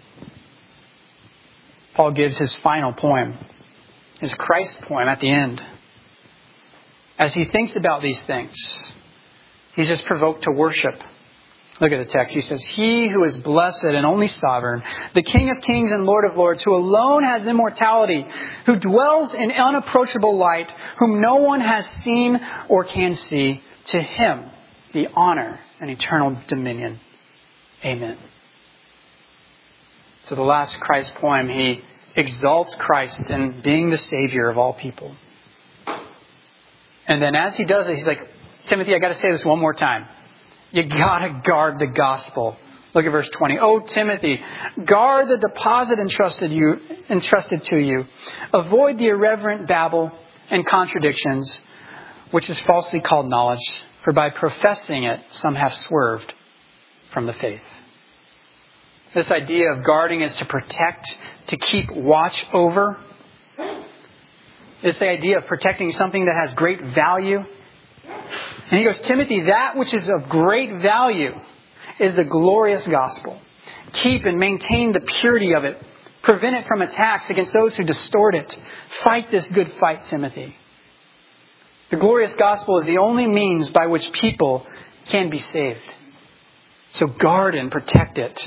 Paul gives his final poem, his Christ poem at the end. As he thinks about these things, he's just provoked to worship. Look at the text. He says, He who is blessed and only sovereign, the King of kings and Lord of lords, who alone has immortality, who dwells in unapproachable light, whom no one has seen or can see, to him the honor and eternal dominion. Amen. So the last Christ poem, he exalts Christ in being the Savior of all people. And then as he does it, he's like, Timothy, I got to say this one more time. You got to guard the gospel. Look at verse twenty. Oh, Timothy, guard the deposit entrusted you, entrusted to you. Avoid the irreverent babble and contradictions, which is falsely called knowledge. For by professing it, some have swerved from the faith. This idea of guarding is to protect, to keep watch over. It's the idea of protecting something that has great value. And he goes, Timothy, that which is of great value is the glorious gospel. Keep and maintain the purity of it. Prevent it from attacks against those who distort it. Fight this good fight, Timothy. The glorious gospel is the only means by which people can be saved. So guard and protect it.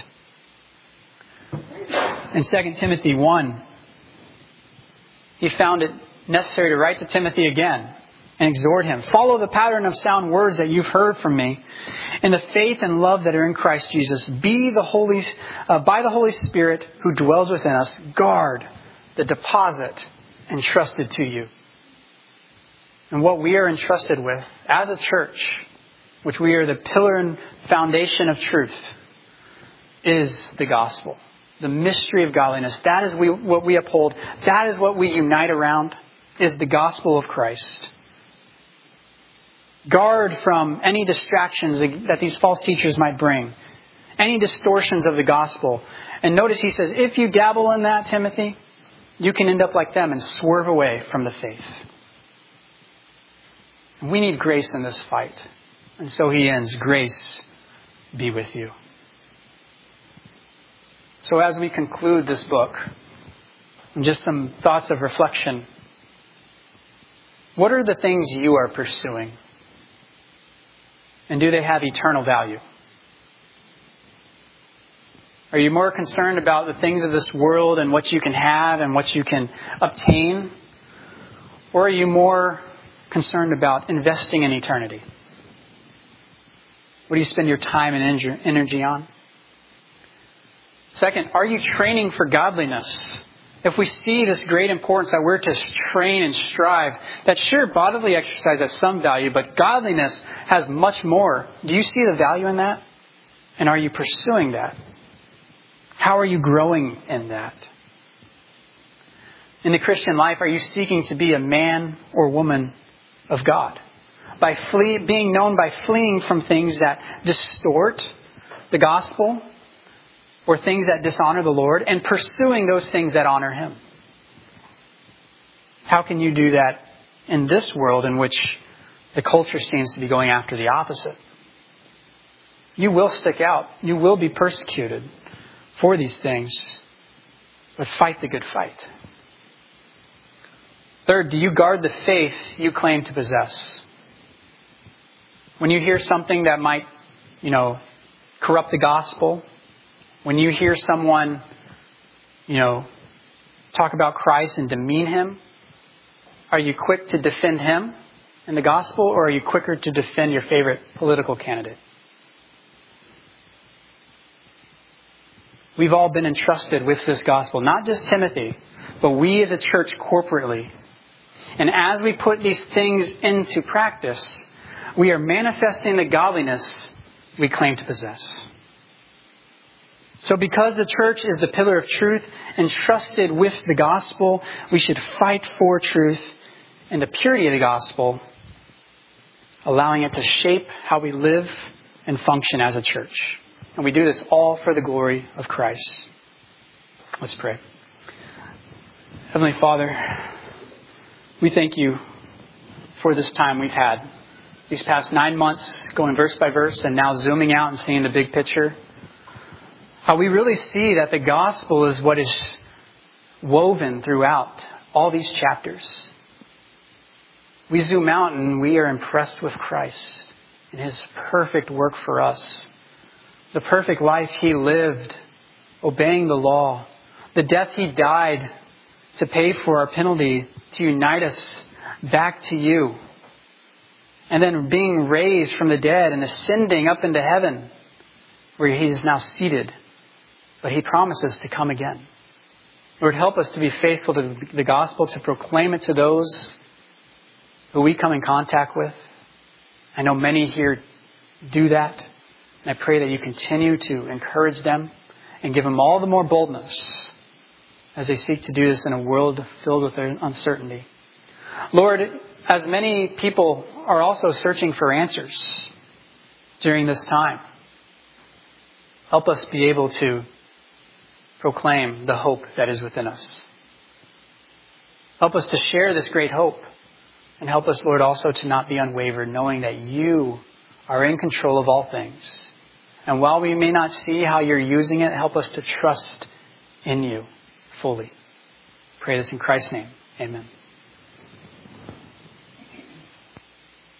In Second Timothy one, he found it necessary to write to Timothy again and exhort him. Follow the pattern of sound words that you've heard from me in the faith and love that are in Christ Jesus. Be the Holy, uh, by the Holy Spirit who dwells within us, guard the deposit entrusted to you. And what we are entrusted with as a church, which we are the pillar and foundation of truth, is the gospel. The mystery of godliness. That is we, what we uphold. That is what we unite around, is the gospel of Christ. Guard from any distractions that these false teachers might bring. Any distortions of the gospel. And notice he says, if you dabble in that, Timothy, you can end up like them and swerve away from the faith. And we need grace in this fight. And so he ends, grace be with you. So as we conclude this book, and just some thoughts of reflection, what are the things you are pursuing? And do they have eternal value? Are you more concerned about the things of this world and what you can have and what you can obtain? Or are you more concerned about investing in eternity? What do you spend your time and energy on? Second, are you training for godliness? If we see this great importance that we're to train and strive, that sure, bodily exercise has some value, but godliness has much more. Do you see the value in that? And are you pursuing that? How are you growing in that? In the Christian life, are you seeking to be a man or woman of God? By flee, being known by fleeing from things that distort the gospel, or things that dishonor the Lord, and pursuing those things that honor Him. How can you do that in this world in which the culture seems to be going after the opposite? You will stick out. You will be persecuted for these things. But fight the good fight. Third, do you guard the faith you claim to possess? When you hear something that might, you know, corrupt the gospel, when you hear someone, you know, talk about Christ and demean Him, are you quick to defend Him in the gospel, or are you quicker to defend your favorite political candidate? We've all been entrusted with this gospel, not just Timothy, but we as a church corporately. And as we put these things into practice, we are manifesting the godliness we claim to possess. So because the church is the pillar of truth, entrusted with the gospel, we should fight for truth and the purity of the gospel, allowing it to shape how we live and function as a church. And we do this all for the glory of Christ. Let's pray. Heavenly Father, we thank you for this time we've had. These past nine months, going verse by verse, and now zooming out and seeing the big picture. How we really see that the gospel is what is woven throughout all these chapters. We zoom out and we are impressed with Christ and His perfect work for us. The perfect life He lived, obeying the law. The death He died to pay for our penalty, to unite us back to you. And then being raised from the dead and ascending up into heaven, where He is now seated. But He promises to come again. Lord, help us to be faithful to the gospel, to proclaim it to those who we come in contact with. I know many here do that. And I pray that you continue to encourage them and give them all the more boldness as they seek to do this in a world filled with uncertainty. Lord, as many people are also searching for answers during this time, help us be able to proclaim the hope that is within us. Help us to share this great hope. And help us, Lord, also to not be unwavered, knowing that you are in control of all things. And while we may not see how you're using it, help us to trust in you fully. Pray this in Christ's name. Amen.